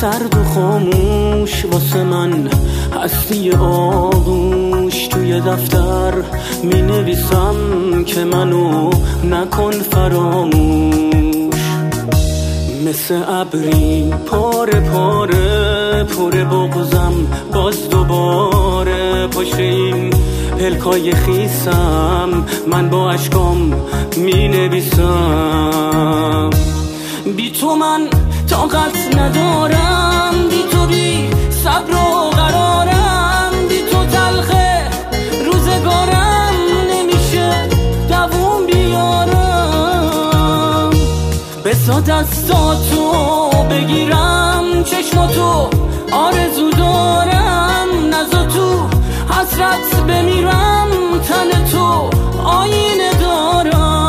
سرد و خاموش واسه من هستی آغوش. توی دفتر می نویسم که منو نکن فراموش. مثل ابری پاره پاره پر بغضم باز دوباره پشت این پلکای خیسم من با اشکام می نویسم. بی تو من طاقت ندارم، بی تو بی صبر و قرارم، بی تو تلخه روزگارم نمیشه دووم بیارم. بسا دستاتو بگیرم چشماتو آرزو دارم، نزا تو حسرت بمیرم تن تو آینه دارم.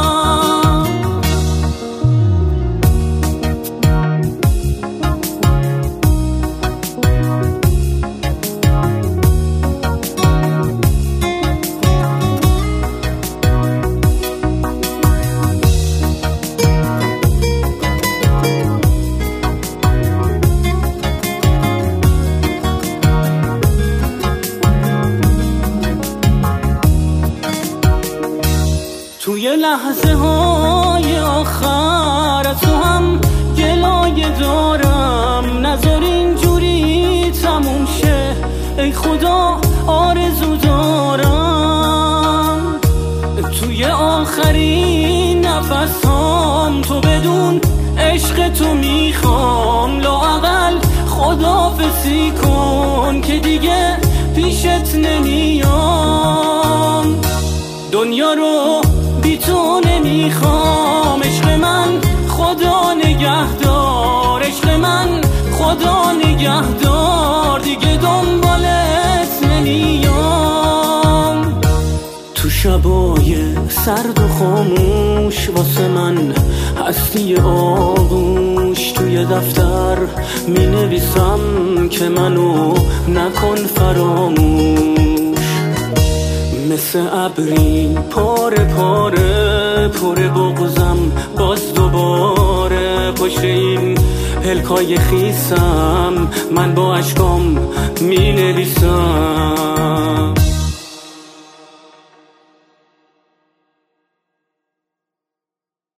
توی لحظه های آخر از تو هم گلایه دارم، نذار اینجوری تموم شه ای خدا آرزو دارم. توی آخرین نفس هام تو بدون عشق تو میخوام، لااقل خداحافظی کن که دیگه پیشت نمیام. دنیا رو بی تو نمیخوام، عشق من خدا نگهدار، عشق من خدا نگهدار، دیگه دنبالت نمیام. تو شبای سرد و خاموش واسه من هستی آغوش. توی دفتر می نویسم که منو نکن فراموش. مثل ابری پاره پاره پر بغضم باز دوباره پشت این پلکای خیسم من با اشکام می نویسم.